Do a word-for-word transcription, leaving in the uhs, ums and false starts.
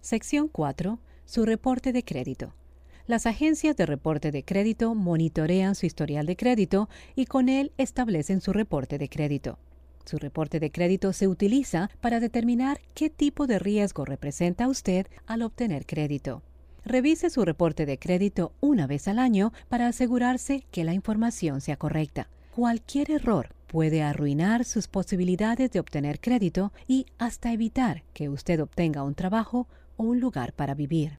Sección cuatro. Su reporte de crédito. Las agencias de reporte de crédito monitorean su historial de crédito y con él establecen su reporte de crédito. Su reporte de crédito se utiliza para determinar qué tipo de riesgo representa usted al obtener crédito. Revise su reporte de crédito una vez al año para asegurarse que la información sea correcta. Cualquier error puede arruinar sus posibilidades de obtener crédito y hasta evitar que usted obtenga un trabajo o un lugar para vivir.